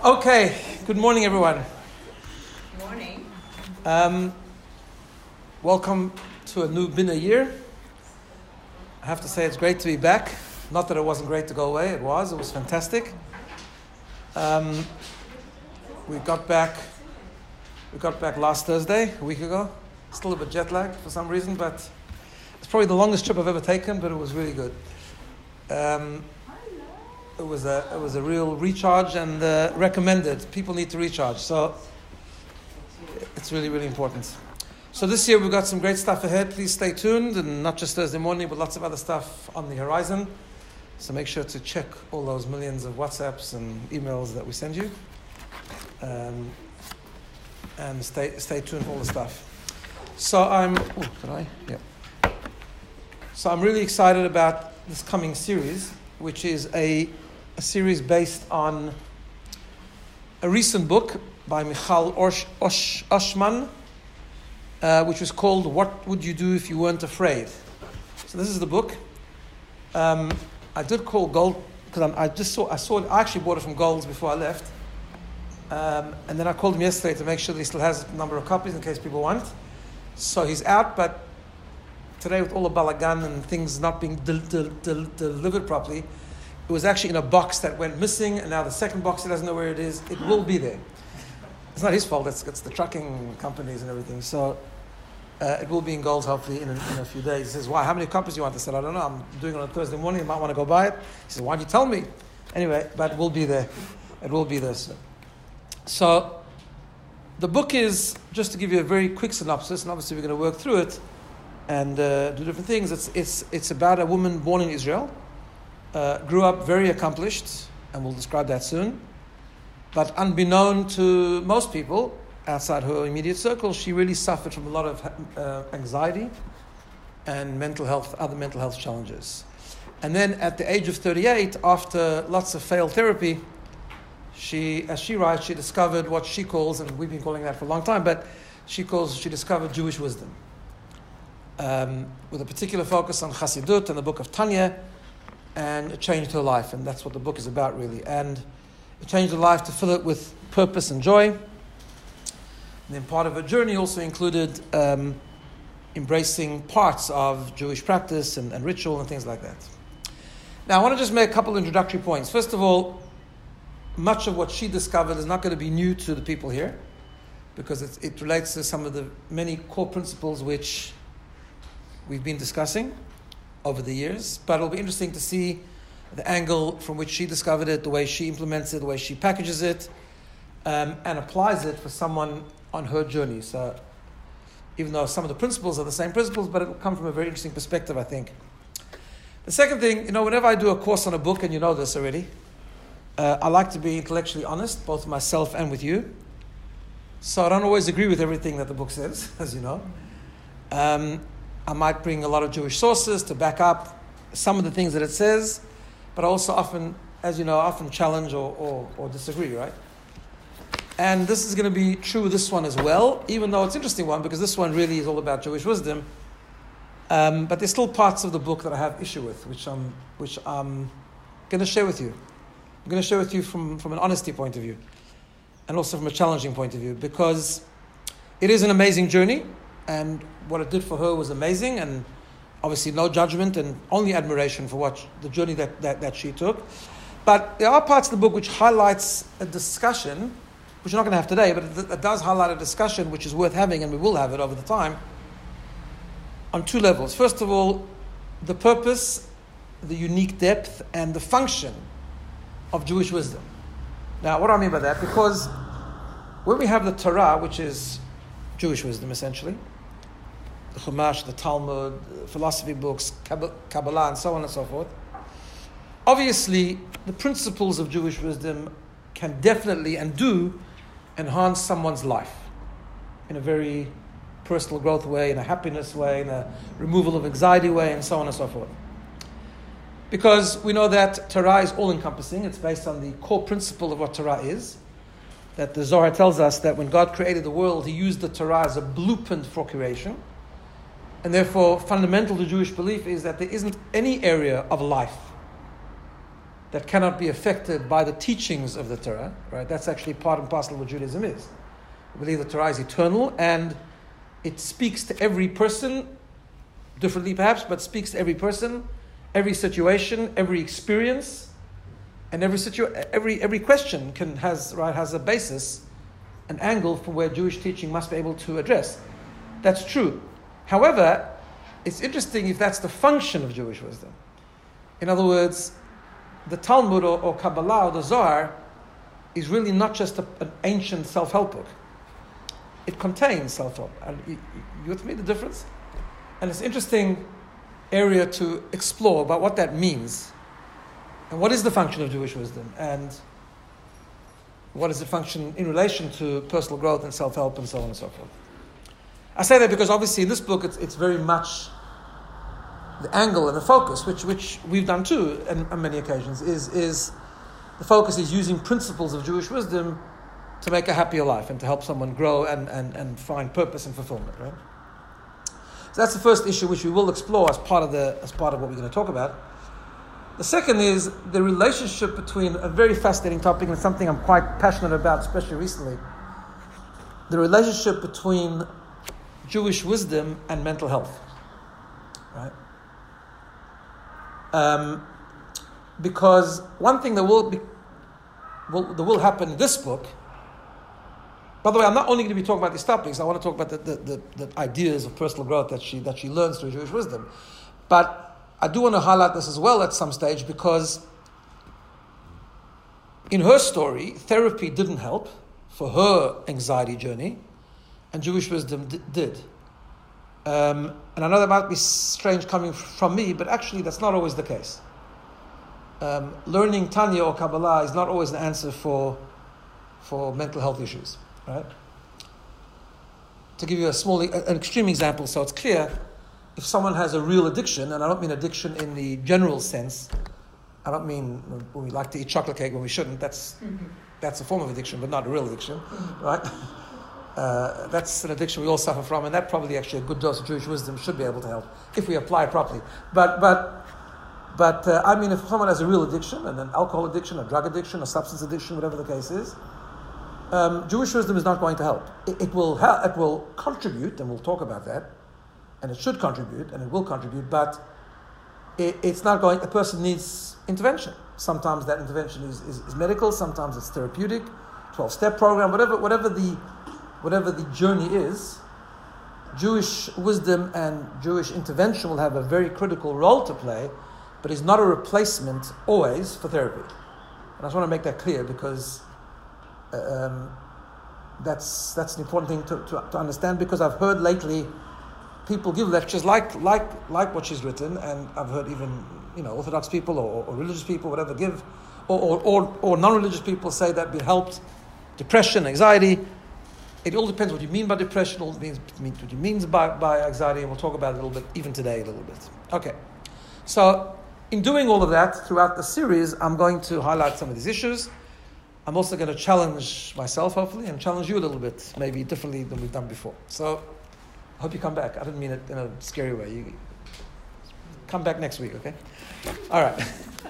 Okay, good morning, everyone. Good morning. Welcome to a new Bina year. I have to say it's great to be back. Not that it wasn't great to go away, it was fantastic. We got back last Thursday, a week ago. Still a bit jet lagged for some reason, but it's probably the longest trip I've ever taken, but it was really good. It was a real recharge and recommended. People need to recharge, so it's really, really important. So this year we've got some great stuff ahead. Please stay tuned, and not just Thursday morning, but lots of other stuff on the horizon. So make sure to check all those millions of WhatsApps and emails that we send you, and stay tuned for all the stuff. So I'm really excited about this coming series, which is a series based on a recent book by Michal Oshman, which was called "What Would You Do If You Weren't Afraid?" So this is the book. I did call Gold because I saw it. I actually bought it from Gold's before I left, and then I called him yesterday to make sure that he still has a number of copies in case people want. So he's out, but today with all the balagan and things not being delivered properly, it was actually in a box that went missing, and now the second box he doesn't know where it is. It will be there. It's not his fault. It's the trucking companies and everything. So it will be in Gold's hopefully in a few days. He says, "Why? How many copies do you want?" I said, "I don't know. I'm doing it on a Thursday morning. You might want to go buy it." He says, "Why'd you tell me?" Anyway, but it will be there. It will be there. So the book is, just to give you a very quick synopsis, and obviously we're going to work through it and do different things. It's about a woman born in Israel, grew up very accomplished, and we'll describe that soon. But unbeknown to most people outside her immediate circle, she really suffered from a lot of anxiety and other mental health challenges. And then at the age of 38, after lots of failed therapy, as she writes, she discovered what she calls, and we've been calling that for a long time, but she discovered Jewish wisdom, with a particular focus on Chassidut and the book of Tanya, and it changed her life, and that's what the book is about, really. And it changed her life to fill it with purpose and joy. And then part of her journey also included embracing parts of Jewish practice and ritual and things like that. Now, I want to just make a couple of introductory points. First of all, much of what she discovered is not going to be new to the people here, because it relates to some of the many core principles which we've been discussing over the years. But it'll be interesting to see the angle from which she discovered it, the way she implements it, the way she packages it, and applies it for someone on her journey. So even though some of the principles are the same principles, but it will come from a very interesting perspective, I think. The second thing, whenever I do a course on a book, and you know this already, I like to be intellectually honest, both myself and with you. So I don't always agree with everything that the book says, as you know. I might bring a lot of Jewish sources to back up some of the things that it says, but I also often, as you know, challenge or disagree, right? And this is going to be true with this one as well, even though it's an interesting one, because this one really is all about Jewish wisdom. But there's still parts of the book that I have issue with, which I'm going to share with you. I'm going to share with you from an honesty point of view, and also from a challenging point of view, because it is an amazing journey, and what it did for her was amazing, and obviously no judgment and only admiration for what the journey that she took. But there are parts of the book which highlights a discussion, which we're not going to have today, but it does highlight a discussion which is worth having, and we will have it over the time, on two levels. First of all, the purpose, the unique depth, and the function of Jewish wisdom. Now, what do I mean by that? Because when we have the Torah, which is Jewish wisdom essentially, the Chumash, the Talmud, philosophy books, Kabbalah, and so on and so forth, obviously the principles of Jewish wisdom can definitely and do enhance someone's life in a very personal growth way, in a happiness way, in a removal of anxiety way, and so on and so forth. Because we know that Torah is all-encompassing. It's based on the core principle of what Torah is. That the Zohar tells us that when God created the world, He used the Torah as a blueprint for creation. And therefore, fundamental to Jewish belief is that there isn't any area of life that cannot be affected by the teachings of the Torah, right? That's actually part and parcel of what Judaism is. We believe the Torah is eternal and it speaks to every person, differently perhaps, but speaks to every person, every situation, every experience, and every question has a basis, an angle from where Jewish teaching must be able to address. That's true. However, it's interesting if that's the function of Jewish wisdom. In other words, the Talmud or Kabbalah or the Zohar is really not just an ancient self-help book. It contains self-help. You with me, the difference? And it's an interesting area to explore about what that means. And what is the function of Jewish wisdom? And what is the function in relation to personal growth and self-help and so on and so forth? I say that because obviously in this book it's very much the angle and the focus, which we've done too on many occasions, is the focus is using principles of Jewish wisdom to make a happier life and to help someone grow and find purpose and fulfillment, right? So that's the first issue which we will explore as part of what we're going to talk about. The second is the relationship between a very fascinating topic and something I'm quite passionate about, especially recently. The relationship between Jewish wisdom and mental health, right? Because one thing that will happen in this book. By the way, I'm not only going to be talking about these topics. I want to talk about the ideas of personal growth that she learns through Jewish wisdom. But I do want to highlight this as well at some stage because in her story, therapy didn't help for her anxiety journey, and Jewish wisdom did. And I know that might be strange coming from me, but actually that's not always the case. Learning Tanya or Kabbalah is not always an answer for mental health issues, right? To give you an extreme example, so it's clear, if someone has a real addiction, and I don't mean addiction in the general sense, I don't mean when we like to eat chocolate cake when we shouldn't, that's a form of addiction, but not a real addiction, right? That's an addiction we all suffer from, and that probably actually a good dose of Jewish wisdom should be able to help if we apply it properly. But I mean, if someone has a real addiction, and an alcohol addiction, a drug addiction, a substance addiction, whatever the case is, Jewish wisdom is not going to help. It will contribute, and we'll talk about that, and it should contribute, and it will contribute, but it's not going. A person needs intervention. Sometimes that intervention is medical. Sometimes it's therapeutic, 12-step program, whatever the journey is. Jewish wisdom and Jewish intervention will have a very critical role to play, but it's not a replacement always for therapy. And I just want to make that clear because that's an important thing to understand, because I've heard lately people give lectures like what she's written, and I've heard even Orthodox people or religious people, whatever, give, or non-religious people say that we helped depression, anxiety. It all depends what you mean by depression, all means what you mean by anxiety, and we'll talk about it a little bit, even today a little bit. Okay, so in doing all of that throughout the series, I'm going to highlight some of these issues. I'm also going to challenge myself, hopefully, and challenge you a little bit, maybe differently than we've done before. So I hope you come back. I didn't mean it in a scary way. You come back next week, okay? All right.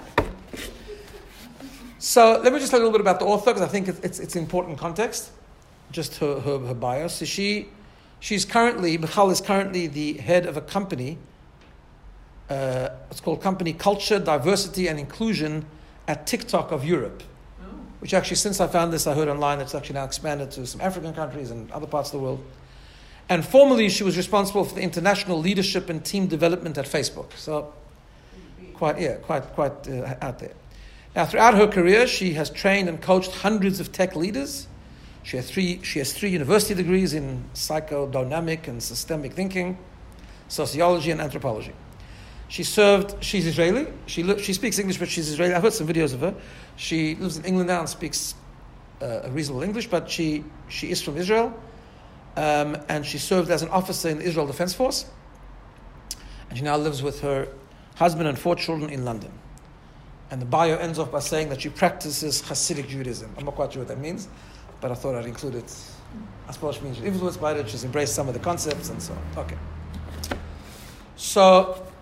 So let me just tell you a little bit about the author, because I think it's important context. Just her bio. So Michal is currently the head of a company. It's called Company Culture, Diversity and Inclusion at TikTok of Europe. Which actually, since I found this, I heard online it's actually now expanded to some African countries and other parts of the world. And formerly, she was responsible for the international leadership and team development at Facebook. So, quite out there. Now, throughout her career, she has trained and coached hundreds of tech leaders. She has three university degrees in psychodynamic and systemic thinking, sociology, and anthropology. She's Israeli. She speaks English, but she's Israeli. I've heard some videos of her. She lives in England now and speaks a reasonable English, but she is from Israel. And she served as an officer in the Israel Defense Force. And she now lives with her husband and 4 children in London. And the bio ends off by saying that she practices Hasidic Judaism. I'm not quite sure what that means, but I thought I'd include it. I suppose it means she's influenced by it, she's embraced some of the concepts and so on. Okay. So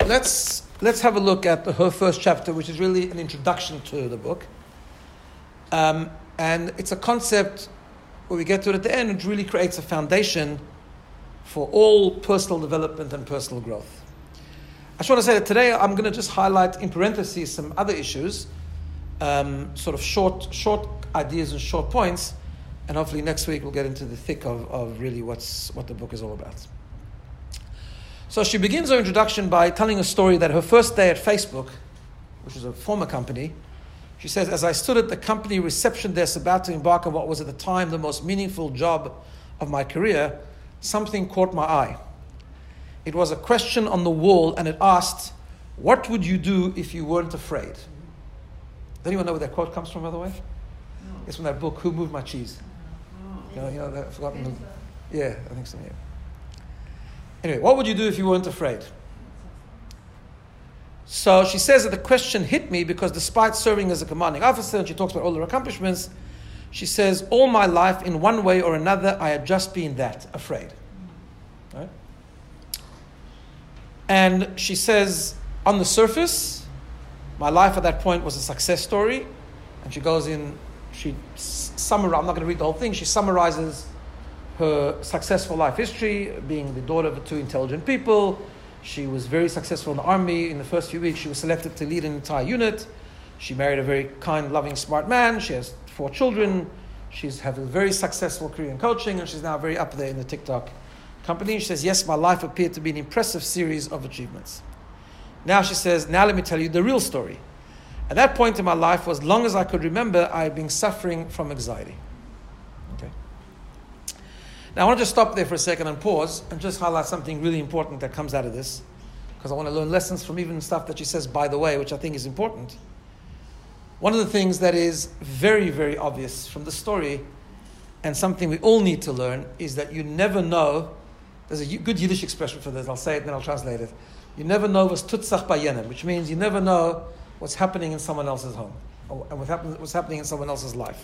let's have a look at her first chapter, which is really an introduction to the book. And it's a concept where we get to it at the end, which really creates a foundation for all personal development and personal growth. I just want to say that today I'm going to just highlight in parentheses some other issues, sort of short ideas and short points, and hopefully next week we'll get into the thick of really what the book is all about. So she begins her introduction by telling a story that her first day at Facebook, which was a former company, she says, as I stood at the company reception desk about to embark on what was at the time the most meaningful job of my career, something caught my eye. It was a question on the wall, and it asked, what would you do if you weren't afraid? Does anyone know where that quote comes from, by the way? No. It's from that book, Who Moved My Cheese? You know that, I've forgotten. Yeah, I think so, yeah. Anyway, what would you do if you weren't afraid? So she says that the question hit me because despite serving as a commanding officer, and she talks about all her accomplishments, she says, all my life, in one way or another, I had just been that, afraid. Right? And she says, on the surface, my life at that point was a success story. And she goes in, I'm not going to read the whole thing, she summarizes her successful life history, being the daughter of two intelligent people. She was very successful in the army. In the first few weeks, she was selected to lead an entire unit. She married a very kind, loving, smart man. She has 4 children. She's had a very successful career in coaching, and she's now very up there in the TikTok company. She says, yes, my life appeared to be an impressive series of achievements. Now she says, now let me tell you the real story. At that point in my life, for as long as I could remember, I had been suffering from anxiety. Okay. Now I want to just stop there for a second and pause and just highlight something really important that comes out of this, because I want to learn lessons from even stuff that she says, by the way, which I think is important. One of the things that is very, very obvious from the story, and something we all need to learn, is that you never know. There's a good Yiddish expression for this. I'll say it, then I'll translate it. You never know was tutzach bayenem, which means you never know what's happening in someone else's home, and what's happening in someone else's life.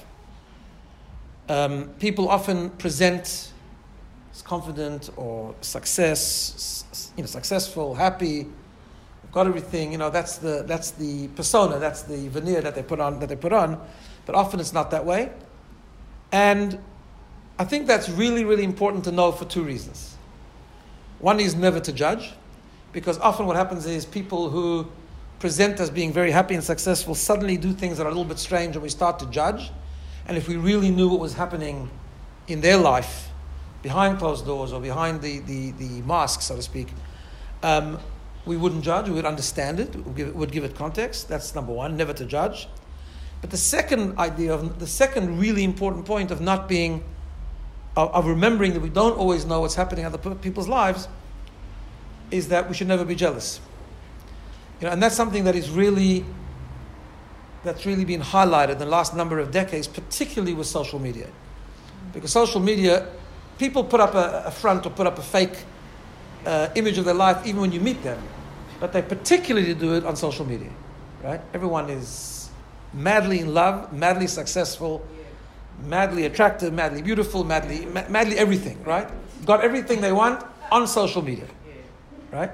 People often present as confident or successful, happy, got everything. That's the persona, that's the veneer that they put on. But often it's not that way, and I think that's really, really important to know for 2 reasons. One is never to judge, because often what happens is people who present as being very happy and successful suddenly do things that are a little bit strange, and we start to judge. And if we really knew what was happening in their life, behind closed doors or behind the mask, so to speak, we wouldn't judge, we would understand it, would give it context. That's number one, never to judge. But the second really important point of not being, of remembering that we don't always know what's happening in other people's lives, is that we should never be jealous. And that's something that's really been highlighted in the last number of decades, particularly with social media. Because social media, people put up a front or put up a fake image of their life even when you meet them. But they particularly do it on social media, right? Everyone is madly in love, madly successful, madly attractive, madly beautiful, madly everything, right? Got everything they want on social media, right?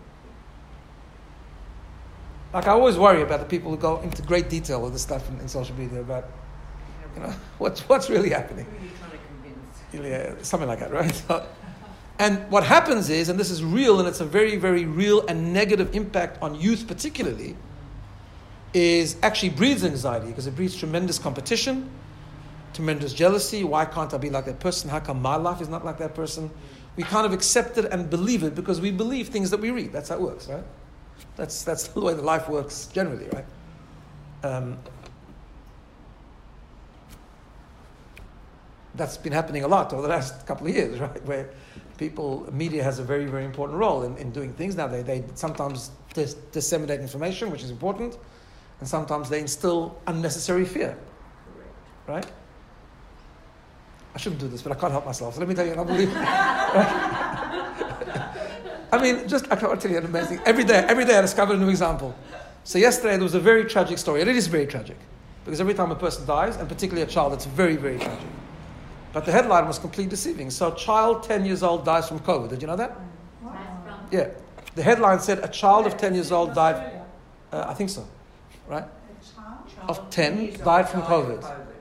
Like I always worry about the people who go into great detail with this stuff in social media about, what's really happening. Yeah, something like that, right? And what happens is, and this is real, and it's a very, very real and negative impact on youth particularly, is actually breeds anxiety, because it breeds tremendous competition, tremendous jealousy. Why can't I be like that person? How come my life is not like that person? We kind of accept it and believe it because we believe things that we read. That's how it works, right? That's the way that life works generally, right? That's been happening a lot over the last couple of years, right? Where media has a very, very important role in doing things. Now, they sometimes disseminate information, which is important, and sometimes they instill unnecessary fear, right? I shouldn't do this, but I can't help myself. So let me tell you an unbelievable... I mean, I can't tell you an amazing... Every day I discover a new example. So yesterday there was a very tragic story, and it is very tragic, because every time a person dies, and particularly a child, it's very, very tragic. But the headline was completely deceiving. So, child 10 years old dies from COVID. Did you know that? Wow. Yeah. The headline said a child of 10 years old died. I think so, right? Of 10 died from COVID.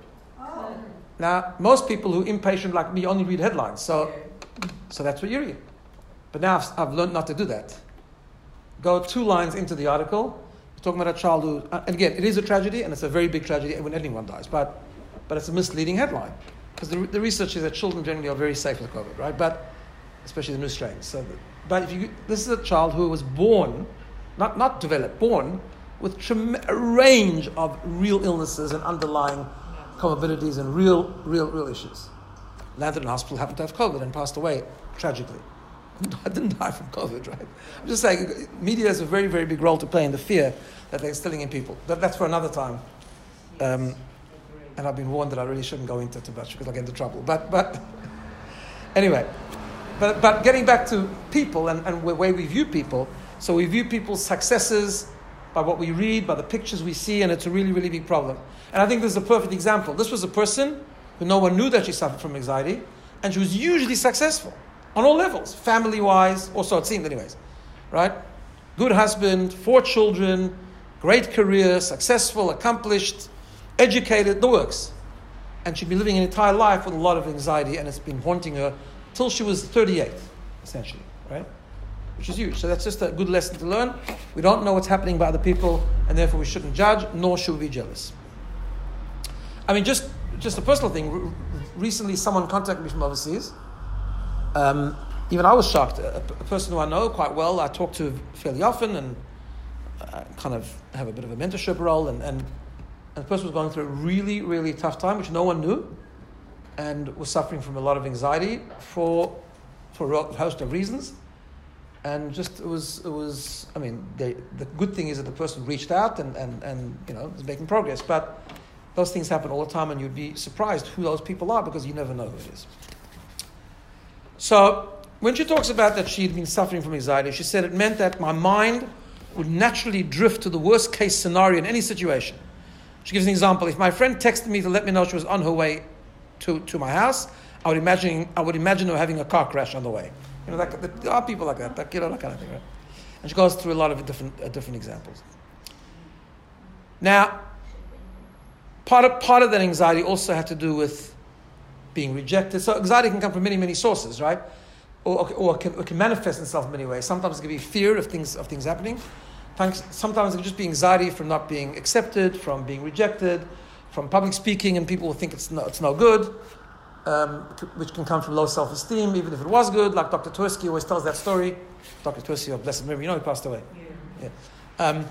Now, most people who are impatient like me only read headlines, so that's what you read. But now I've learned not to do that. Go 2 lines into the article, talking about a child who, and again, it is a tragedy, and it's a very big tragedy when anyone dies, but it's a misleading headline. Because the research is that children generally are very safe with COVID, right? But especially the new strains. But this is a child who was born, not developed, born with a range of real illnesses and underlying comorbidities and real issues. Landed in hospital, happened to have COVID and passed away tragically. I didn't die from COVID, right? I'm just saying, media has a very, very big role to play in the fear that they're instilling in people. That's for another time. And I've been warned that I really shouldn't go into it too much because I'll get into trouble. But anyway, but getting back to people and the way we view people, so we view people's successes by what we read, by the pictures we see, and it's a really, really big problem. And I think this is a perfect example. This was a person who no one knew that she suffered from anxiety, and she was hugely successful on all levels, family-wise, or so it seemed anyways, right? Good husband, 4 children, great career, successful, accomplished, educated, the works. And she'd been living an entire life with a lot of anxiety, and it's been haunting her till she was 38, essentially, right? Which is huge. So that's just a good lesson to learn. We don't know what's happening by other people, and therefore we shouldn't judge, nor should we be jealous. I mean, just a personal thing. Recently, someone contacted me from overseas. Even I was shocked. A person who I know quite well, I talk to fairly often, and kind of have a bit of a mentorship role, and the person was going through a really, really tough time, which no one knew, and was suffering from a lot of anxiety for a host of reasons. And just it was. I mean, the good thing is that the person reached out and is making progress. But those things happen all the time, and you'd be surprised who those people are because you never know who it is. So when she talks about that she'd been suffering from anxiety, she said it meant that my mind would naturally drift to the worst case scenario in any situation. She gives an example. If my friend texted me to let me know she was on her way to my house, I would imagine her having a car crash on the way. There are people like that kind of thing, right? And she goes through a lot of different examples. Now, part of that anxiety also had to do with being rejected. So anxiety can come from many, many sources, right? Or it can manifest itself in many ways. Sometimes it can be fear of things happening. Sometimes it can just be anxiety from not being accepted, from being rejected, from public speaking, and people will think it's no good. Which can come from low self-esteem, even if it was good, like Dr. Tversky always tells that story. Dr. Tversky, of blessed memory, he passed away. Yeah.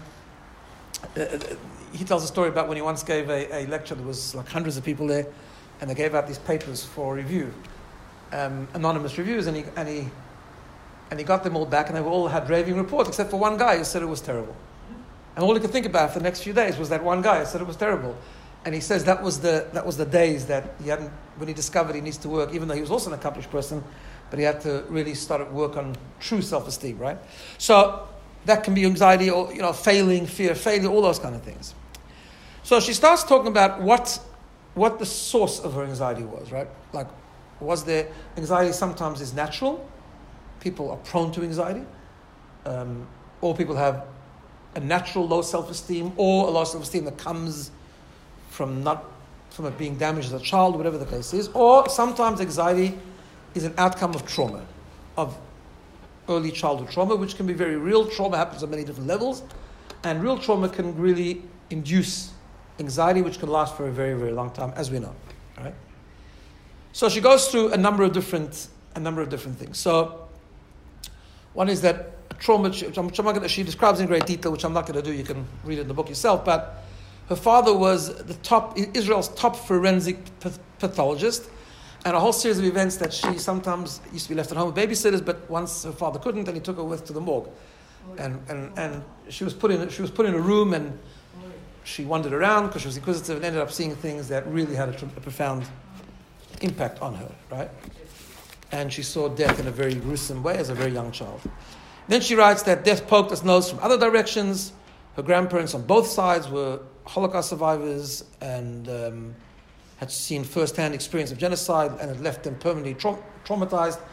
He tells a story about when he once gave a lecture. There was like hundreds of people there, and they gave out these papers for review, anonymous reviews, and he got them all back, and they all had raving reports, except for one guy who said it was terrible. And all he could think about for the next few days was that one guy who said it was terrible. And he says that was the days that he hadn't, when he discovered he needs to work, even though he was also an accomplished person, but he had to really start work on true self-esteem, right? So that can be anxiety or, failing, fear, failure, all those kind of things. So she starts talking about what the source of her anxiety was, right? Like, was there anxiety sometimes is natural? People are prone to anxiety. Or people have a natural low self-esteem or a low self-esteem that comes from it being damaged as a child, whatever the case is. Or sometimes anxiety is an outcome of trauma, of early childhood trauma, which can be very real. Trauma happens on many different levels, and real trauma can really induce anxiety, which can last for a very, very long time, as we know. All right. So she goes through a number of different things. So one is that a trauma, she describes in great detail, which I'm not going to do. You can read it in the book yourself, but her father was Israel's top forensic pathologist, and a whole series of events that she sometimes used to be left at home with babysitters, but once her father couldn't, then he took her with to the morgue, and she was put in a room, and she wandered around because she was inquisitive and ended up seeing things that really had a profound impact on her, right? And she saw death in a very gruesome way as a very young child. Then she writes that death poked its nose from other directions. Her grandparents on both sides were Holocaust survivors and had seen first-hand experience of genocide and had left them permanently traumatized.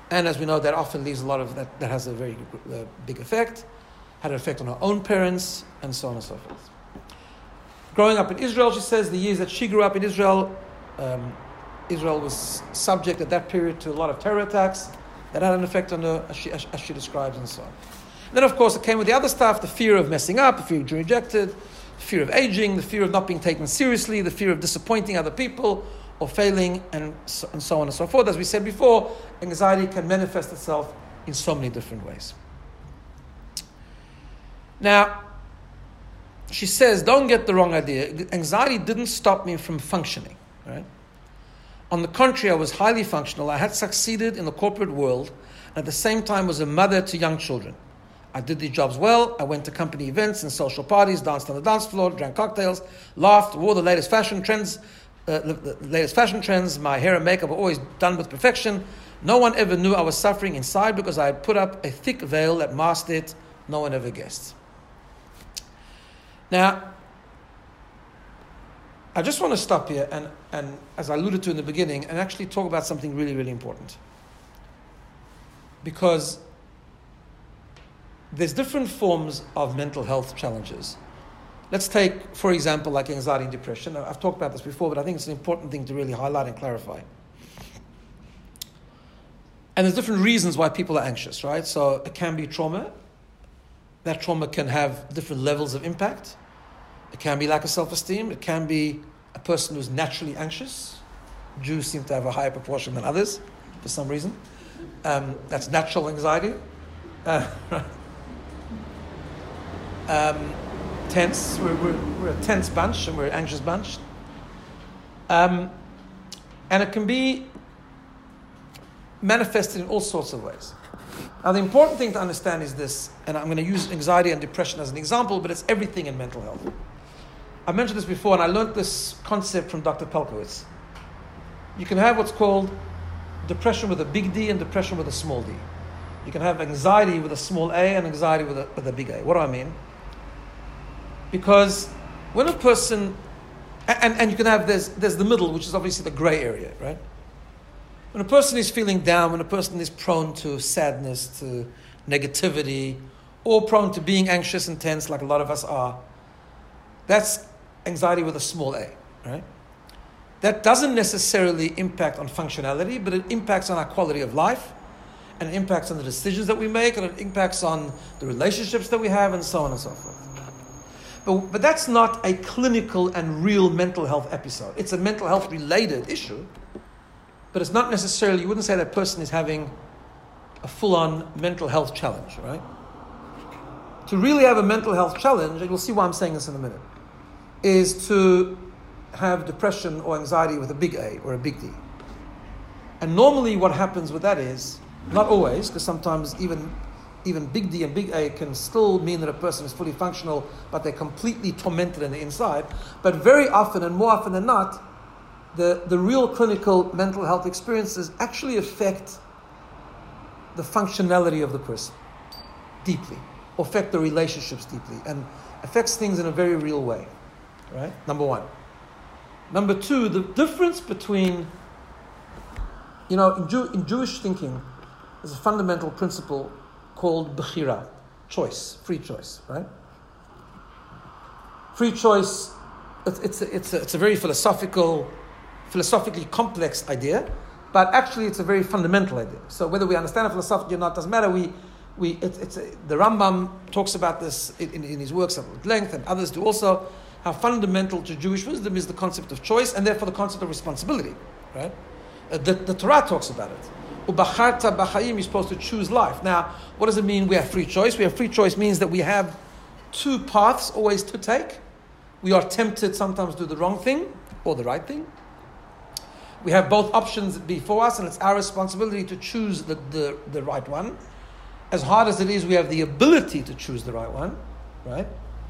And as we know, that often leaves a lot of that has a very big effect, had an effect on her own parents, and so on and so forth. Growing up in Israel, she says, the years that she grew up in Israel, Israel was subject at that period to a lot of terror attacks that had an effect on her, as she describes, and so on. And then, of course, it came with the other stuff, the fear of messing up, the fear of being rejected, the fear of aging, the fear of not being taken seriously, the fear of disappointing other people, or failing, and so on and so forth. As we said before, anxiety can manifest itself in so many different ways. Now, she says, don't get the wrong idea. Anxiety didn't stop me from functioning. Right? On the contrary, I was highly functional. I had succeeded in the corporate world, and at the same time was a mother to young children. I did these jobs well. I went to company events and social parties, danced on the dance floor, drank cocktails, laughed, wore the latest fashion trends. My hair and makeup were always done with perfection. No one ever knew I was suffering inside because I had put up a thick veil that masked it. No one ever guessed. Now, I just want to stop here and, as I alluded to in the beginning, and actually talk about something really, really important. Because there's different forms of mental health challenges. Let's take, for example, like anxiety and depression. I've talked about this before, but I think it's an important thing to really highlight and clarify. And there's different reasons why people are anxious, right? So it can be trauma. That trauma can have different levels of impact. It can be lack of self-esteem. It can be a person who's naturally anxious. Jews seem to have a higher proportion than others for some reason. That's natural anxiety. Tense. We're a tense bunch and we're an anxious bunch. And it can be manifested in all sorts of ways. Now, the important thing to understand is this, and I'm going to use anxiety and depression as an example, but it's everything in mental health. I mentioned this before, and I learned this concept from Dr. Pelkowitz. You can have what's called depression with a big D and depression with a small d. You can have anxiety with a small a and anxiety with a big A. What do I mean? Because when a person, and you can have, there's the middle, which is obviously the gray area, right? When a person is feeling down, when a person is prone to sadness, to negativity, or prone to being anxious and tense like a lot of us are, that's anxiety with a small a, right? That doesn't necessarily impact on functionality, but it impacts on our quality of life, and it impacts on the decisions that we make, and it impacts on the relationships that we have, and so on and so forth. But that's not a clinical and real mental health episode. It's a mental health related issue, but it's not necessarily, you wouldn't say that person is having a full-on mental health challenge, right? To really have a mental health challenge, and you'll see why I'm saying this in a minute, is to have depression or anxiety with a big A or a big D. And normally what happens with that is, not always, because sometimes even big D and big A can still mean that a person is fully functional, but they're completely tormented on the inside. But very often, and more often than not, the real clinical mental health experiences actually affect the functionality of the person deeply, or affect the relationships deeply, and affects things in a very real way, right? Number one. Number two, the difference between, in Jewish thinking, there's a fundamental principle called bechira, choice, free choice, right? Free choice, it's a very philosophically complex idea, but actually it's a very fundamental idea. So whether we understand it philosophically or not doesn't matter. The Rambam talks about this in his works at length, and others do also, how fundamental to Jewish wisdom is the concept of choice, and therefore the concept of responsibility, right? The Torah talks about it. Ubacharta b'chaim, you're supposed to choose life. Now, what does it mean we have free choice? We have free choice means that we have two paths always to take. We are tempted sometimes to do the wrong thing or the right thing. We have both options before us, and it's our responsibility to choose the right one. As hard as it is, we have the ability to choose the right one, right?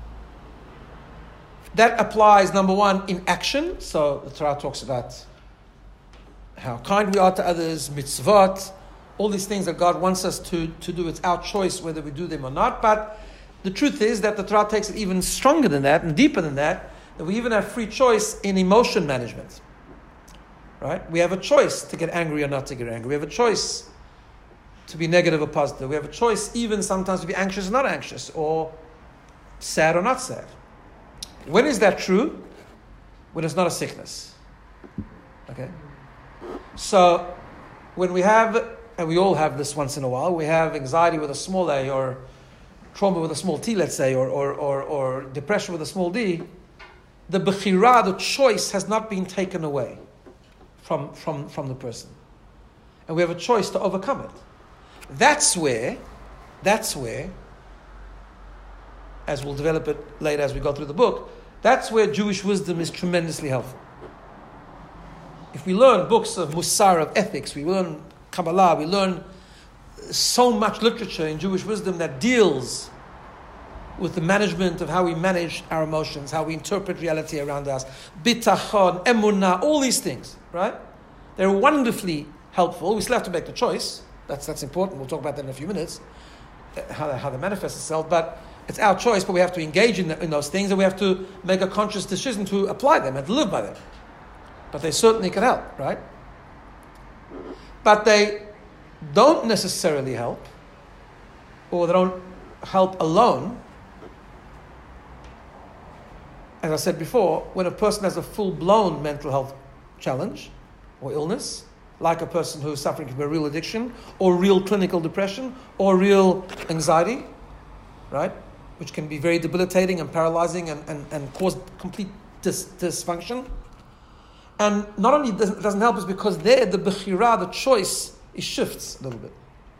That applies, number one, in action. So the Torah talks about how kind we are to others, mitzvot, all these things that God wants us to do. It's our choice whether we do them or not. But the truth is that the Torah takes it even stronger than that and deeper than that we even have free choice in emotion management. Right? We have a choice to get angry or not to get angry. We have a choice to be negative or positive. We have a choice even sometimes to be anxious or not anxious, or sad or not sad. When is that true? When it's not a sickness. Okay? So, when we have, and we all have this once in a while, we have anxiety with a small a, or trauma with a small t, let's say, or depression with a small d, the bechira, the choice, has not been taken away from the person. And we have a choice to overcome it. That's where, as we'll develop it later as we go through the book, that's where Jewish wisdom is tremendously helpful. If we learn books of Musar, of ethics, we learn Kabbalah, we learn so much literature in Jewish wisdom that deals with the management of how we manage our emotions, how we interpret reality around us, bitachon, emunah, all these things, right? They're wonderfully helpful. We still have to make the choice. That's important. We'll talk about that in a few minutes, how they manifest itself. But it's our choice, but we have to engage in those things, and we have to make a conscious decision to apply them and to live by them. But they certainly can help, right? But they don't necessarily help, or they don't help alone. As I said before, when a person has a full-blown mental health challenge or illness, like a person who's suffering from a real addiction, or real clinical depression, or real anxiety, right? Which can be very debilitating and paralyzing and cause complete dysfunction. And not only it doesn't help us because there the bechira, the choice, it shifts a little bit.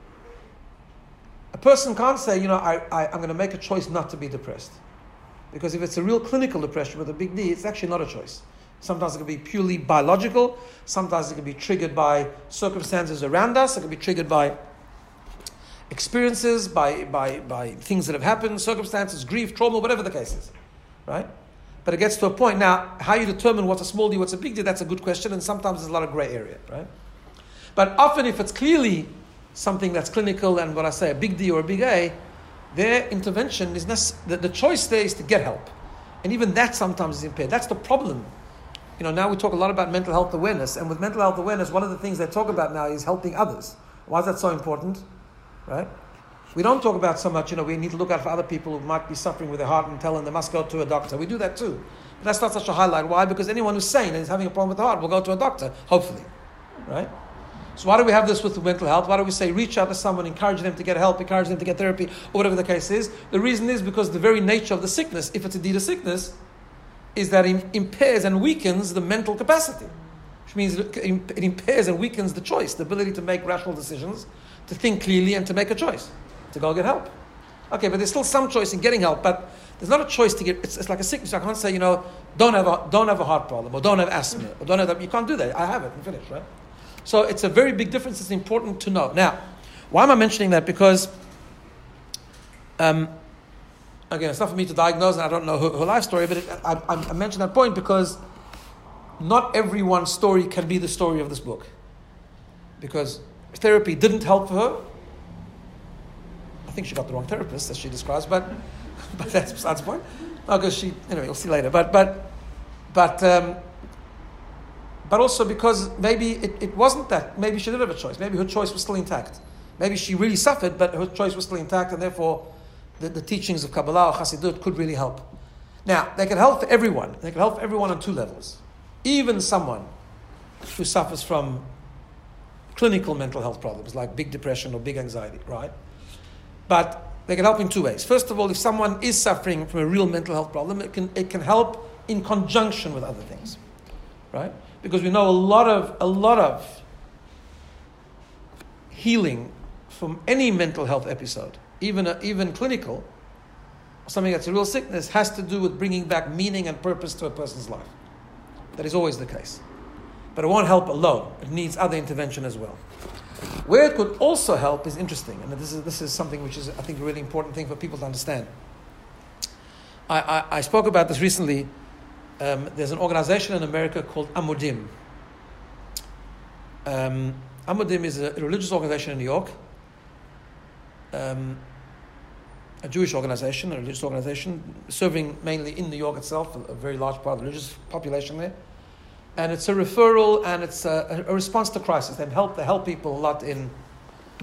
A person can't say, I'm going to make a choice not to be depressed. Because if it's a real clinical depression with a big D, it's actually not a choice. Sometimes it can be purely biological. Sometimes it can be triggered by circumstances around us. It can be triggered by experiences, by things that have happened, circumstances, grief, trauma, whatever the case is, right? But it gets to a point. Now, how you determine what's a small d, what's a big d, that's a good question, and sometimes there's a lot of gray area, right? But often if it's clearly something that's clinical and what I say, a big D or a big A, their intervention is the choice there is to get help. And even that sometimes is impaired. That's the problem. Now we talk a lot about mental health awareness, and with mental health awareness, one of the things they talk about now is helping others. Why is that so important? Right? We don't talk about so much, we need to look out for other people who might be suffering with their heart and tell them they must go to a doctor. We do that too. But that's not such a highlight. Why? Because anyone who's sane and is having a problem with the heart will go to a doctor, hopefully. Right? So why do we have this with the mental health? Why do we say reach out to someone, encourage them to get help, encourage them to get therapy, or whatever the case is? The reason is because the very nature of the sickness, if it's indeed a sickness, is that it impairs and weakens the mental capacity. Which means it impairs and weakens the choice, the ability to make rational decisions, to think clearly and to make a choice, to go get help. Okay, but there's still some choice in getting help, but there's not a choice to get, it's like a sickness. I can't say, don't have a heart problem, or don't have asthma, or don't have that. You can't do that. I have it and finish, right? So it's a very big difference. It's important to know. Now, why am I mentioning that? Because, again, it's not for me to diagnose, and I don't know her life story, but I mention that point because not everyone's story can be the story of this book. Because therapy didn't help for her. I think she got the wrong therapist, as she describes, but that's besides the point. No, because anyway, you'll see later. But also because maybe it wasn't that. Maybe she did have a choice. Maybe her choice was still intact. Maybe she really suffered, but her choice was still intact, and therefore the teachings of Kabbalah or Chassidut could really help. Now, they can help everyone. They can help everyone on two levels. Even someone who suffers from clinical mental health problems, like big depression or big anxiety, right? But they can help in two ways. First of all, if someone is suffering from a real mental health problem, it can help in conjunction with other things, right? Because we know a lot of healing from any mental health episode, even clinical, something that's a real sickness, has to do with bringing back meaning and purpose to a person's life. That is always the case. But it won't help alone. It needs other intervention as well. Where it could also help is interesting, and this is something which is, I think, a really important thing for people to understand. I spoke about this recently. There's an organization in America called Amudim. Amudim is a religious organization in New York, a Jewish organization, a religious organization, serving mainly in New York itself, a very large part of the religious population there. And it's a referral, and it's a response to crisis. They help people a lot in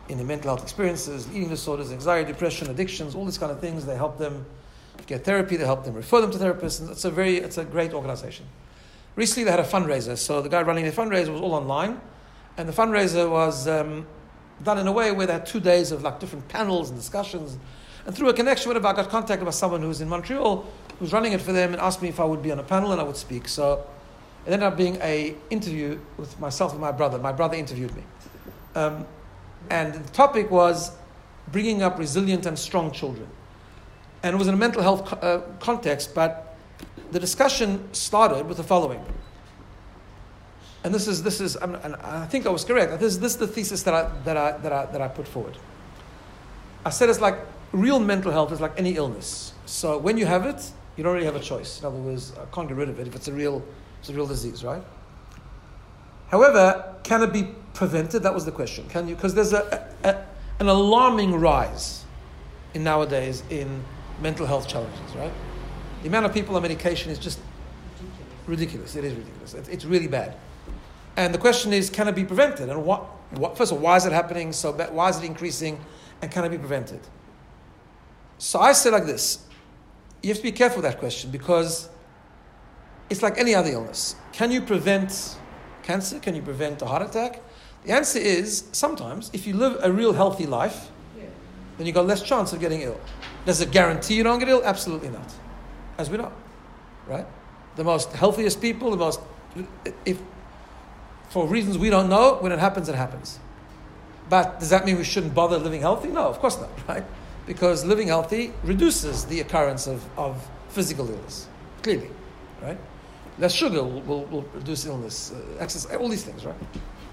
in their mental health experiences, eating disorders, anxiety, depression, addictions, all these kind of things. They help them get therapy. They help them refer them to therapists. And it's a great organization. Recently, they had a fundraiser. So the guy running the fundraiser was all online, and the fundraiser was done in a way where they had 2 days of like different panels and discussions. And through a connection, whatever, I got contacted by someone who was in Montreal, who was running it for them, and asked me if I would be on a panel and I would speak. So it ended up being an interview with myself and my brother. My brother interviewed me. And the topic was bringing up resilient and strong children. And it was in a mental health context, but the discussion started with the following. And this is, and I think I was correct. This is the thesis that I put forward. I said it's like real mental health is like any illness. So when you have it, you don't really have a choice. In other words, I can't get rid of it if it's a real disease, right? However, can it be prevented? That was the question. Can you? Because there's an alarming rise nowadays in mental health challenges, right? The amount of people on medication is just ridiculous. It is ridiculous. It's really bad. And the question is, can it be prevented? And first of all, why is it happening so bad? Why is it increasing? And can it be prevented? So I say like this. You have to be careful with that question because it's like any other illness. Can you prevent cancer? Can you prevent a heart attack? The answer is, sometimes, if you live a real healthy life, then you've got less chance of getting ill. Does it guarantee you don't get ill? Absolutely not. As we know, right? The most healthiest people, if for reasons we don't know, when it happens, it happens. But does that mean we shouldn't bother living healthy? No, of course not, right? Because living healthy reduces the occurrence of physical illness, clearly, right? Less sugar will reduce illness, exercise, all these things, right?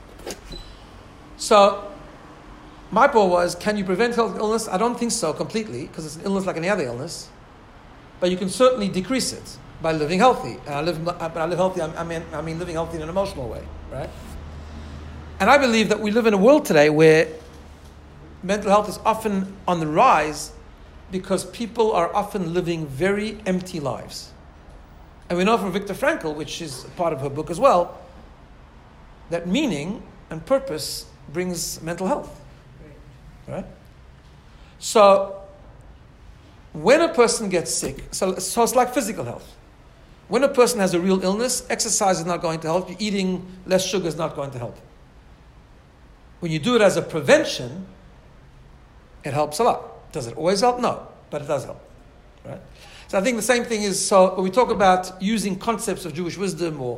So, my point was, can you prevent health illness? I don't think so completely, because it's an illness like any other illness. But you can certainly decrease it by living healthy. And I live healthy, I mean living healthy in an emotional way, right? And I believe that we live in a world today where mental health is often on the rise because people are often living very empty lives. And we know from Viktor Frankl, which is part of her book as well, that meaning and purpose brings mental health. Right? So, when a person gets sick, so it's like physical health. When a person has a real illness, exercise is not going to help you. Eating less sugar is not going to help. When you do it as a prevention, it helps a lot. Does it always help? No, but it does help. Right? So I think the same thing is, so when we talk about using concepts of Jewish wisdom or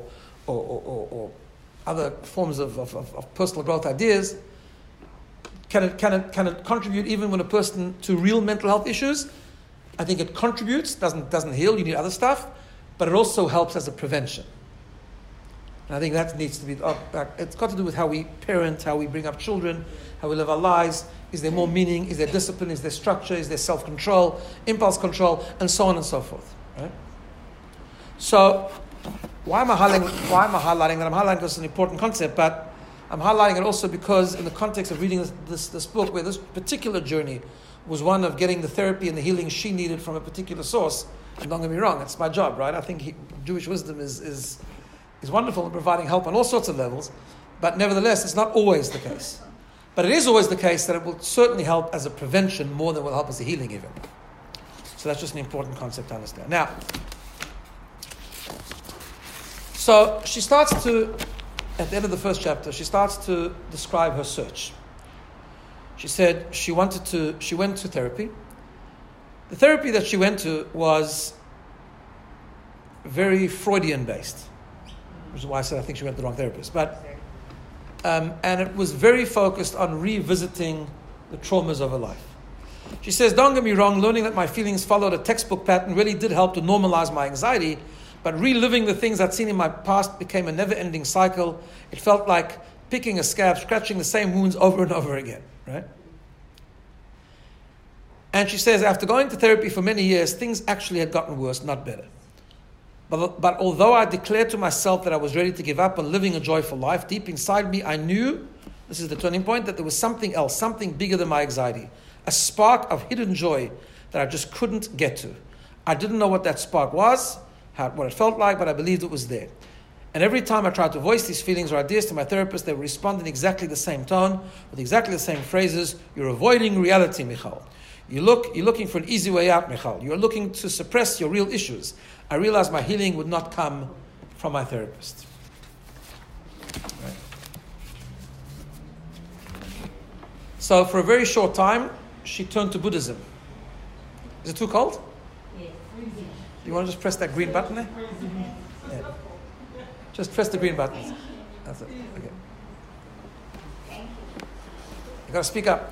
other forms of personal growth ideas, can it contribute even when a person to real mental health issues? I think it contributes, doesn't heal, you need other stuff, but it also helps as a prevention. And I think that needs to be, it's got to do with how we parent, how we bring up children, how we live our lives. Is there more meaning? Is there discipline? Is there structure? Is there self-control, impulse control, and so on and so forth? Right? So, why am I highlighting that? I'm highlighting because it's an important concept, but I'm highlighting it also because in the context of reading this book, where this particular journey was one of getting the therapy and the healing she needed from a particular source, and don't get me wrong, it's my job, right? I think Jewish wisdom is wonderful in providing help on all sorts of levels, but nevertheless, it's not always the case. But it is always the case that it will certainly help as a prevention more than it will help as a healing even. So that's just an important concept to understand. Now, so she starts to, at the end of the first chapter, she starts to describe her search. She said she went to therapy. The therapy that she went to was very Freudian based, which is why I said I think she went to the wrong therapist. But and it was very focused on revisiting the traumas of her life. She says, don't get me wrong, learning that my feelings followed a textbook pattern really did help to normalize my anxiety, but reliving the things I'd seen in my past became a never-ending cycle. It felt like picking a scab, scratching the same wounds over and over again, right? And she says, after going to therapy for many years, things actually had gotten worse, not better. But although I declared to myself that I was ready to give up on living a joyful life, deep inside me I knew, this is the turning point, that there was something else, something bigger than my anxiety, a spark of hidden joy that I just couldn't get to. I didn't know what that spark was, what it felt like, but I believed it was there. And every time I tried to voice these feelings or ideas to my therapist, they would respond in exactly the same tone, with exactly the same phrases. You're avoiding reality, Michal. You're looking for an easy way out, Michal. You're looking to suppress your real issues. I realized my healing would not come from my therapist. Right. So for a very short time, she turned to Buddhism. Is it too cold? Yes. You want to just press that green button there? Yeah. Just press the green button. That's it. Okay. You got to speak up.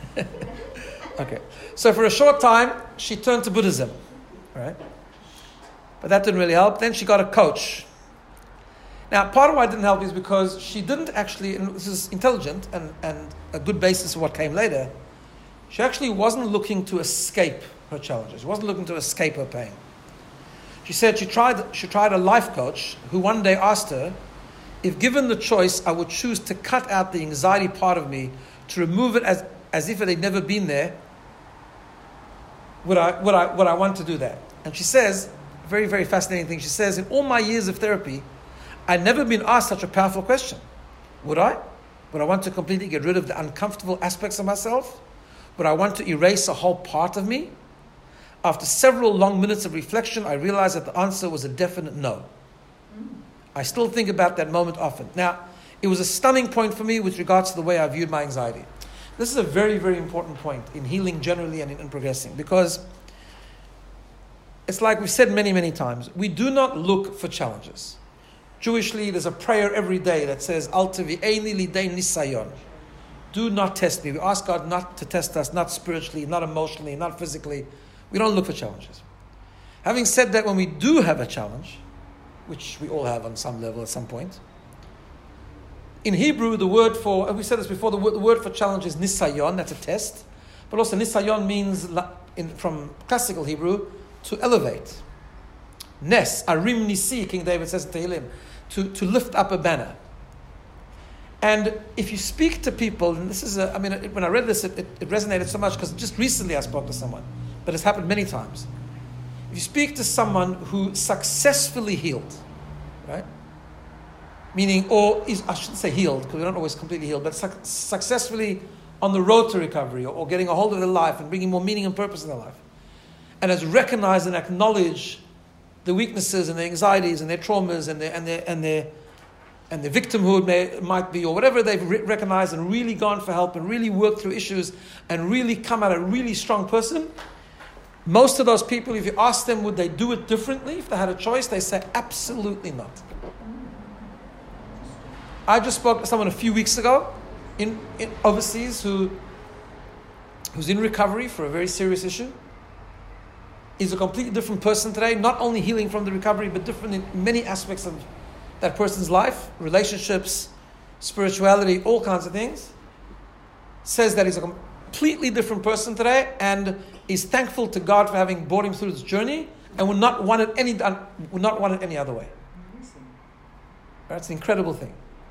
Okay. So for a short time, she turned to Buddhism, right? But that didn't really help. Then she got a coach. Now, part of why it didn't help is because she didn't actually, and this is intelligent and a good basis for what came later, she actually wasn't looking to escape her challenges. She wasn't looking to escape her pain. She said she tried a life coach who one day asked her, if given the choice, I would choose to cut out the anxiety part of me, to remove it as if it had never been there, would I want to do that? And she says, a very, very fascinating thing, she says, in all my years of therapy, I'd never been asked such a powerful question. Would I? Would I want to completely get rid of the uncomfortable aspects of myself? Would I want to erase a whole part of me? After several long minutes of reflection, I realized that the answer was a definite no. I still think about that moment often. Now, it was a stunning point for me with regards to the way I viewed my anxiety. This is a very, very important point in healing generally and in progressing, because it's like we've said many, many times, we do not look for challenges. Jewishly, there's a prayer every day that says, Al tevi'eni lidei nisayon. Do not test me. We ask God not to test us, not spiritually, not emotionally, not physically. We don't look for challenges. Having said that, when we do have a challenge, which we all have on some level at some point, in Hebrew, the word for, and we said this before, the word for challenge is nisayon, that's a test. But also nisayon means, from classical Hebrew, to elevate. Nes, arim nisi, King David says in Tehillim, to lift up a banner. And if you speak to people, and this is, when I read this, it resonated so much, because just recently I spoke to someone, but it's happened many times. If you speak to someone who successfully healed, right? Meaning, I shouldn't say healed, because we don't always completely heal, but successfully on the road to recovery, or getting a hold of their life and bringing more meaning and purpose in their life, and has recognized and acknowledged the weaknesses and the anxieties and their traumas and their victimhood might be, or whatever they've recognized, and really gone for help and really worked through issues and really come out a really strong person. Most of those people, if you ask them would they do it differently if they had a choice, they say absolutely not. I just spoke to someone a few weeks ago in overseas who's in recovery for a very serious issue. Is a completely different person today, not only healing from the recovery, but different in many aspects of that person's life, relationships, spirituality, all kinds of things. Says that he's a completely different person today and is thankful to God for having brought him through this journey and would not want it any other way. That's an incredible thing.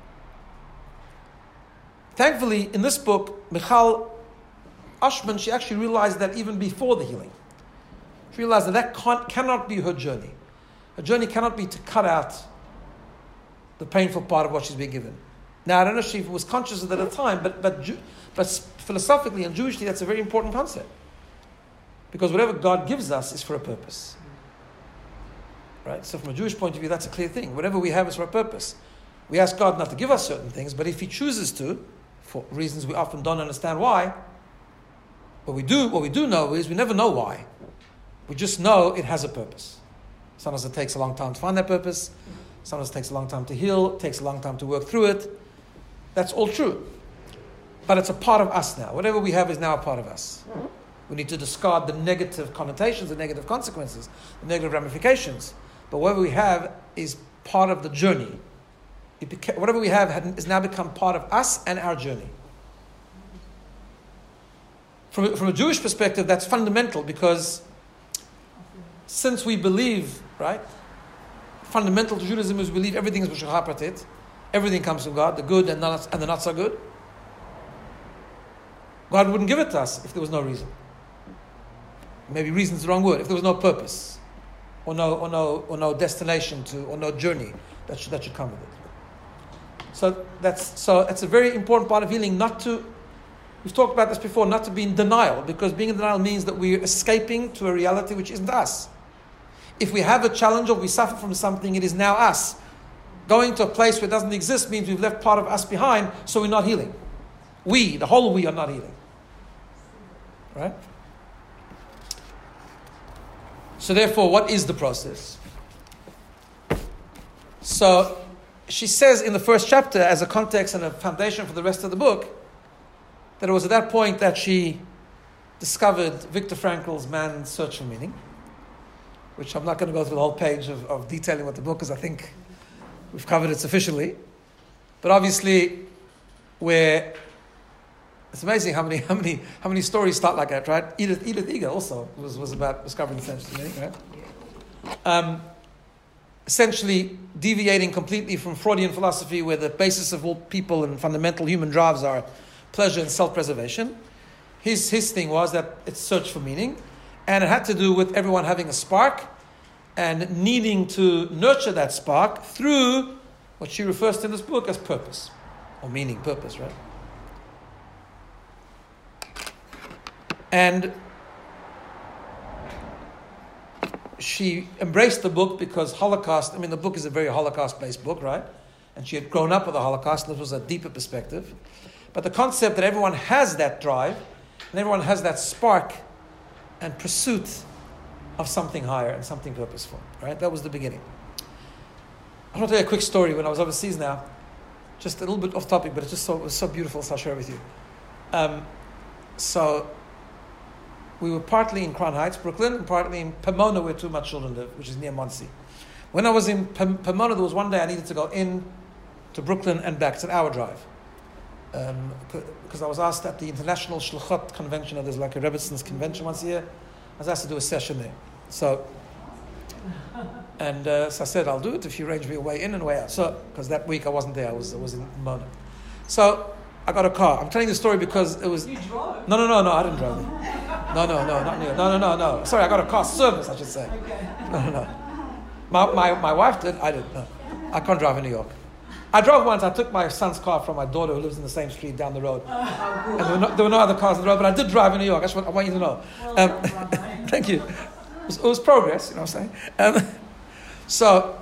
Thankfully, in this book, Michal Ashman, she actually realized that even before the healing. She realized that cannot be her journey. Her journey cannot be to cut out the painful part of what she's being given. Now, I don't know if she was conscious of that at the time, but philosophically and Jewishly, that's a very important concept. Because whatever God gives us is for a purpose. Right? So from a Jewish point of view, that's a clear thing. Whatever we have is for a purpose. We ask God not to give us certain things, but if He chooses to, for reasons we often don't understand why, what we do know is we never know why. We just know it has a purpose. Sometimes it takes a long time to find that purpose. Sometimes it takes a long time to heal. It takes a long time to work through it. That's all true. But it's a part of us now. Whatever we have is now a part of us. We need to discard the negative connotations, the negative consequences, the negative ramifications. But whatever we have is part of the journey. Whatever we have has now become part of us and our journey. From a Jewish perspective, that's fundamental, because since we believe, right, fundamental to Judaism is we believe everything is b'shachar pratit, everything comes from God, the good and the not so good. God wouldn't give it to us if there was no reason. Maybe reason is the wrong word. If there was no purpose, or no destination or no journey that should come with it. So it's a very important part of healing, we've talked about this before, not to be in denial, because being in denial means that we're escaping to a reality which isn't us. If we have a challenge or we suffer from something, it is now us. Going to a place where it doesn't exist means we've left part of us behind, so we're not healing. The whole we are not healing. Right? So therefore, what is the process? So she says in the first chapter, as a context and a foundation for the rest of the book, that it was at that point that she discovered Viktor Frankl's Man's Search for Meaning, which I'm not going to go through the whole page of detailing what the book is. I think we've covered it sufficiently. But obviously, it's amazing how many stories start like that, right? Edith Eger also was about discovering the sense of meaning, right? Essentially deviating completely from Freudian philosophy, where the basis of all people and fundamental human drives are pleasure and self-preservation. His thing was that it's search for meaning, and it had to do with everyone having a spark and needing to nurture that spark through what she refers to in this book as purpose, or meaning, purpose, right? And she embraced the book because the book is a very Holocaust-based book, right? And she had grown up with the Holocaust, and this was a deeper perspective. But the concept that everyone has that drive, and everyone has that spark and pursuit of something higher and something purposeful, right? That was the beginning. I want to tell you a quick story. When I was overseas now, just a little bit off topic, but it was so beautiful, so I'll share it with you. So we were partly in Crown Heights, Brooklyn, and partly in Pomona, where two of my children live, which is near Monsey. When I was in Pomona, there was one day I needed to go in to Brooklyn and back. It's an hour drive. Because I was asked at the International Shluchot Convention, there's like a Rebbetzins convention once a year, I was asked to do a session there. So I said, I'll do it if you arrange me a way in and way out. So, because that week I wasn't there, I was in Pomona. So I got a car. I'm telling the story because it was... You drove? No, I didn't drive there. No, not near. No. Sorry, I got a car service, I should say. Okay. No. My wife did, I didn't. No. I can't drive in New York. I drove once, I took my son's car from my daughter who lives in the same street down the road. And there were no other cars on the road, but I did drive in New York. That's what I want you to know. Thank you. It was progress, you know what I'm saying? So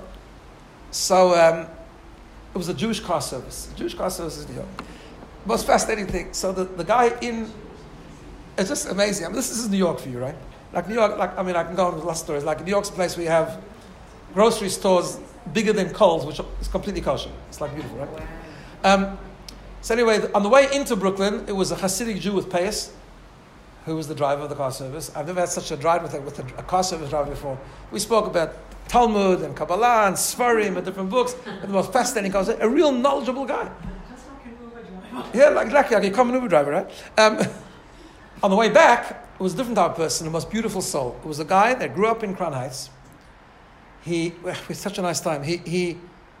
it was a Jewish car service. Jewish car service in New York. Most fascinating thing. So the guy it's just amazing. This is New York for you, right? Like New York, I can go on with lots of stories. Like New York's a place where you have grocery stores bigger than Kohl's, which is completely kosher. It's like beautiful, right? Wow. So anyway, on the way into Brooklyn, it was a Hasidic Jew with Payas, who was the driver of the car service. I've never had such a ride with a car service driver before. We spoke about Talmud and Kabbalah and Sfarim and different books. And the most fascinating guy was a real knowledgeable guy. That's like an Uber driver. Yeah, exactly, like a common Uber driver, right? On the way back, it was a different type of person, the most beautiful soul. It was a guy that grew up in Crown Heights. We had such a nice time. He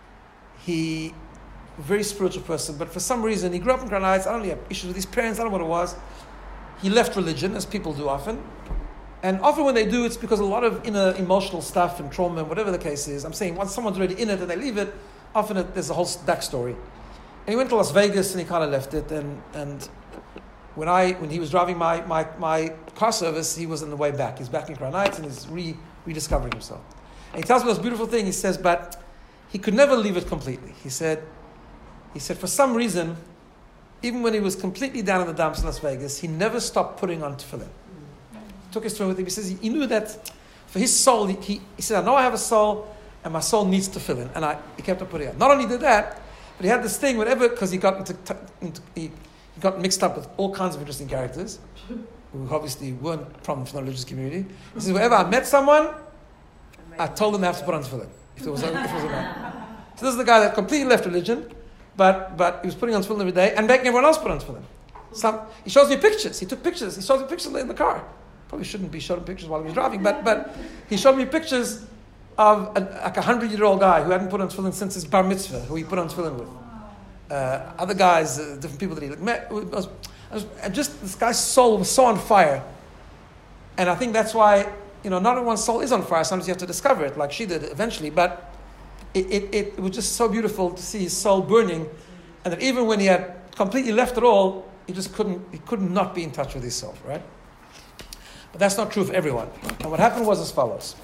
very spiritual person, but for some reason he grew up in Crown Heights. I don't know, he had issues with his parents. I don't know what it was. He left religion, as people do often, and often when they do, it's because a lot of inner emotional stuff and trauma and whatever the case is. I'm saying once someone's already in it and they leave it, often there's a whole backstory. And he went to Las Vegas and he kind of left it. And when he was driving my car service, he was on the way back. He's back in Crown Heights and he's rediscovering himself. And he tells me this beautiful thing. He says, but he could never leave it completely. He said, for some reason, even when he was completely down in the dumps in Las Vegas, he never stopped putting on tefillin. He took his tefillin with him. He says he knew that for his soul, he said, I know I have a soul, and my soul needs tefillin. And he kept on putting it on. Not only did that, but he had this thing, whenever, because he got he got mixed up with all kinds of interesting characters, who obviously weren't from the religious community. He says, whenever I met someone, I told them they have to put on tefillin. If it was a man. So this is the guy that completely left religion, but he was putting on tefillin every day and making everyone else put on tefillin. He shows me pictures. He took pictures. He shows me pictures in the car. Probably shouldn't be showing pictures while he was driving, but he showed me pictures of like a 100-year-old guy who hadn't put on tefillin since his bar mitzvah, who he put on tefillin with. Other guys, different people that he met. And just this guy's soul was so on fire. And I think that's why, not everyone's soul is on fire. Sometimes you have to discover it, like she did eventually. But it was just so beautiful to see his soul burning, and that even when he had completely left it all, he could not be in touch with his soul, right? But that's not true for everyone. And what happened was as follows.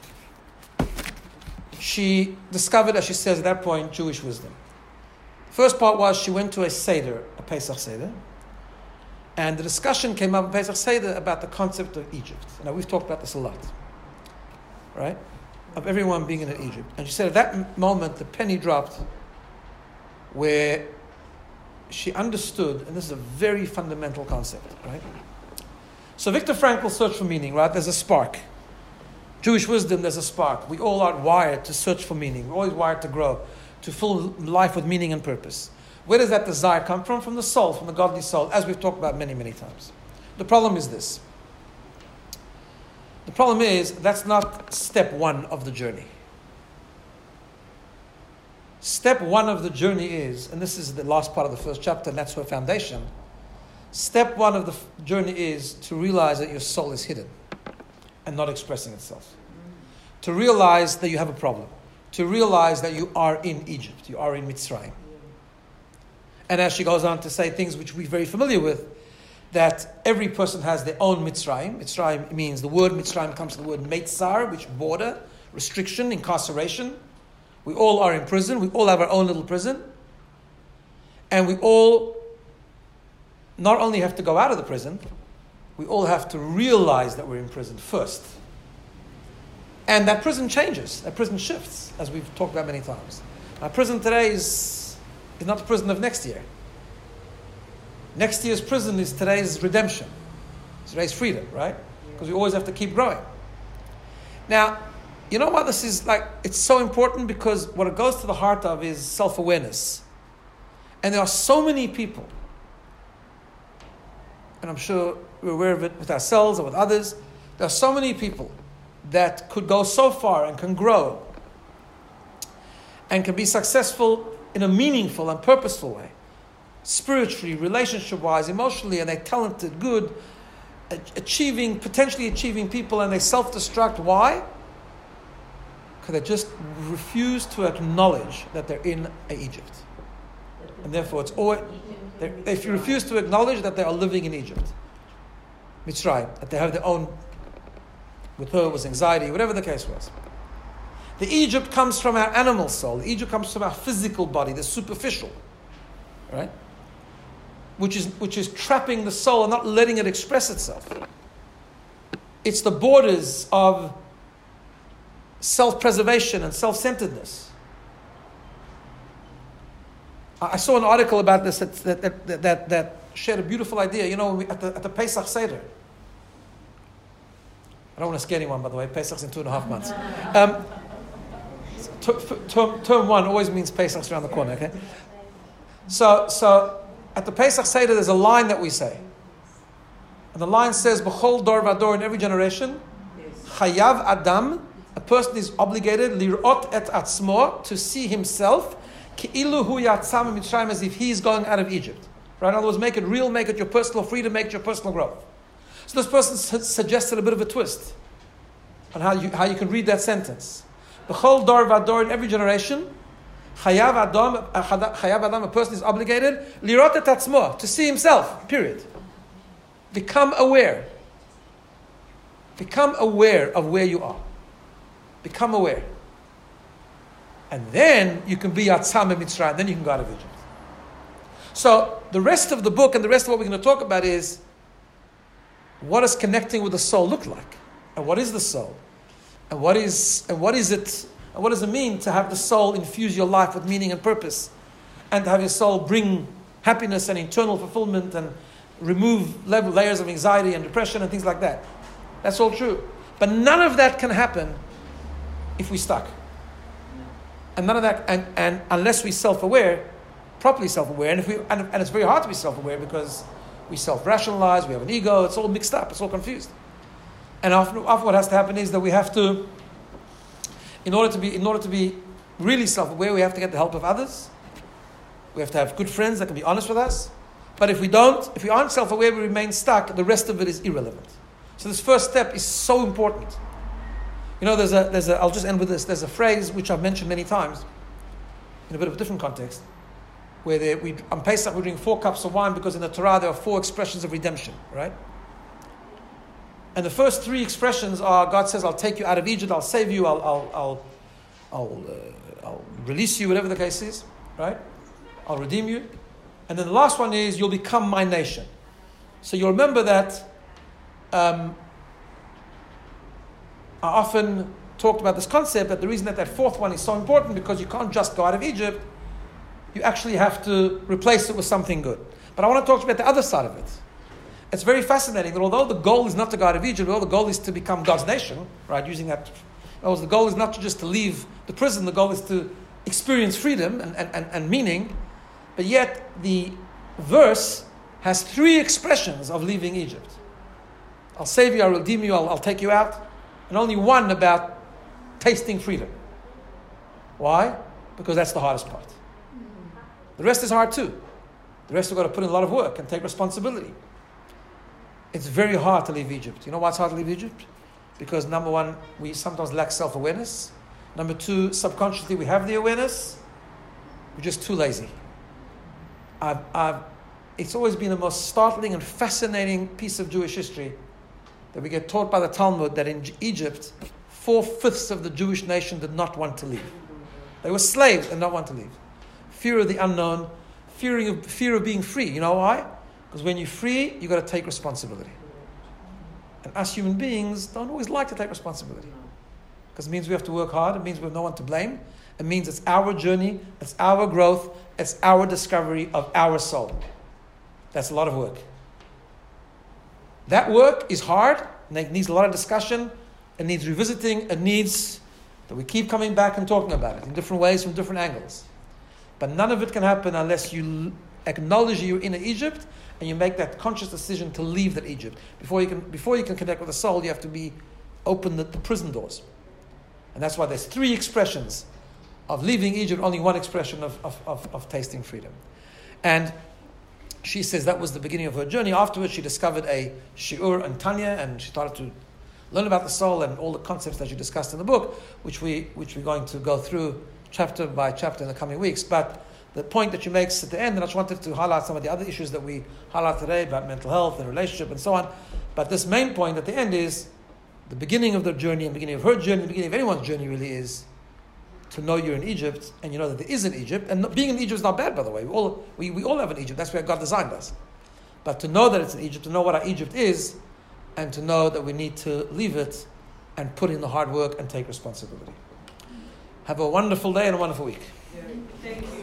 She discovered, as she says at that point, Jewish wisdom. First part was she went to a Seder, a Pesach Seder, and the discussion came up in Pesach Seder about the concept of Egypt. Now, we've talked about this a lot, right? Of everyone being in Egypt. And she said at that moment, the penny dropped where she understood, and this is a very fundamental concept, right? So Viktor Frankl searched for meaning, right? There's a spark. Jewish wisdom, there's a spark. We all are wired to search for meaning. We're always wired to grow, to fill life with meaning and purpose. Where does that desire come from? From the soul, from the godly soul, as we've talked about many, many times. The problem is this. The problem is that's not step one of the journey. Step one of the journey is, and this is the last part of the first chapter, and that's her foundation. Step one of the journey is to realize that your soul is hidden and not expressing itself. To realize that you have a problem. To realize that you are in Egypt. You are in Mitzrayim. And as she goes on to say things which we're very familiar with, that every person has their own Mitzrayim. Mitzrayim means, the word Mitzrayim comes from the word Meitzar, which border, restriction, incarceration. We all are in prison. We all have our own little prison. And we all not only have to go out of the prison, we all have to realize that we're in prison first. And that prison changes. That prison shifts, as we've talked about many times. Our prison today is not the prison of next year. Next year's prison is today's redemption. It's today's freedom, right? Because we always have to keep growing. Now, you know what this is like? It's so important because what it goes to the heart of is self-awareness. And there are so many people, and I'm sure we're aware of it with ourselves and with others, there are so many people that could go so far and can grow and can be successful in a meaningful and purposeful way, spiritually, relationship-wise, emotionally, and they're talented, good, potentially achieving people, and they self-destruct. Why? Because they just refuse to acknowledge that they're in Egypt. And therefore, it's always, if you refuse to acknowledge that they are living in Egypt, Mitzrayim, that they have their own, with her was anxiety, whatever the case was. The Egypt comes from our animal soul. The Egypt comes from our physical body, the superficial, right? Which is trapping the soul and not letting it express itself. It's the borders of self-preservation and self-centeredness. I saw an article about this that shared a beautiful idea. You know, at the Pesach Seder. I don't want to scare anyone, by the way. Pesach's in 2.5 months. Term one always means Pesach's around the corner, okay? So at the Pesach Seder, there's a line that we say. And the line says, B'chol dor v'ador, in every generation, Chayav Adam, a person is obligated, lirot et atzmo, to see himself, ki'ilu hu yatzam mitzrayim, as if he's going out of Egypt. Right? In other words, make it real, make it your personal freedom, make it your personal growth. So this person suggested a bit of a twist on how you can read that sentence. B'chol dor v'ador, in every generation, Chayav Adam, a person is obligated, lirot et atzmo, to see himself, period. Become aware. Become aware of where you are. Become aware. And then you can be Yatzam Mitzrayim, then you can go out of Egypt. So the rest of the book and the rest of what we're going to talk about is, what does connecting with the soul look like? And what is the soul? And what is it? And what does it mean to have the soul infuse your life with meaning and purpose? And to have your soul bring happiness and internal fulfillment and remove layers of anxiety and depression and things like that. That's all true. But none of that can happen if we're stuck. And none of that, and unless we're self-aware, properly self-aware, and it's very hard to be self-aware because we self-rationalize, we have an ego, it's all mixed up, it's all confused. And often what has to happen is that we have to, in order to be really self-aware, we have to get the help of others. We have to have good friends that can be honest with us. But if we aren't self-aware, we remain stuck, the rest of it is irrelevant. So this first step is so important. You know, there's a. I'll just end with this. There's a phrase which I've mentioned many times, in a bit of a different context, where on Pesach we drink 4 cups of wine because in the Torah there are 4 expressions of redemption, right? And the first 3 expressions are God says, "I'll take you out of Egypt. I'll save you. I'll release you," whatever the case is, right? I'll redeem you. And then the last one is, "You'll become my nation." So you'll remember that. I often talked about this concept that the reason that 4th one is so important because you can't just go out of Egypt. You actually have to replace it with something good. But I want to talk to you about the other side of it. It's very fascinating that although the goal is not to go out of Egypt, although the goal is to become God's nation, right? Using that, the goal is not just to leave the prison. The goal is to experience freedom and meaning. But yet the verse has 3 expressions of leaving Egypt. I'll save you, I'll redeem you, I'll take you out. And only one about tasting freedom. Why? Because that's the hardest part. The rest is hard too. The rest we've got to put in a lot of work and take responsibility. It's very hard to leave Egypt. You know why it's hard to leave Egypt? Because number 1, we sometimes lack self-awareness. Number 2, subconsciously we have the awareness. We're just too lazy. It's always been the most startling and fascinating piece of Jewish history that we get taught by the Talmud that in Egypt, 4/5 of the Jewish nation did not want to leave. They were slaves and not want to leave. Fear of the unknown, fear of being free. You know why? Because when you're free, you've got to take responsibility. And us human beings don't always like to take responsibility. Because it means we have to work hard, it means we have no one to blame, it means it's our journey, it's our growth, it's our discovery of our soul. That's a lot of work. That work is hard, and it needs a lot of discussion, it needs revisiting, it needs that we keep coming back and talking about it in different ways, from different angles. But none of it can happen unless you acknowledge you're in Egypt and you make that conscious decision to leave that Egypt. Before you can connect with the soul, you have to open the prison doors. And that's why there's 3 expressions of leaving Egypt, only 1 expression of tasting freedom. And she says that was the beginning of her journey. Afterwards, she discovered a shiur and Tanya, and she started to learn about the soul and all the concepts that she discussed in the book, which we're going to go through chapter by chapter in the coming weeks. But the point that she makes at the end, and I just wanted to highlight some of the other issues that we highlight today about mental health and relationship and so on. But this main point at the end is the beginning of their journey, and the beginning of her journey, the beginning of anyone's journey really is to know you're in Egypt, and you know that there is an Egypt. And being in Egypt is not bad, by the way. We all have an Egypt. That's where God designed us. But to know that it's in Egypt, to know what our Egypt is, and to know that we need to leave it and put in the hard work and take responsibility. Have a wonderful day and a wonderful week. Thank you.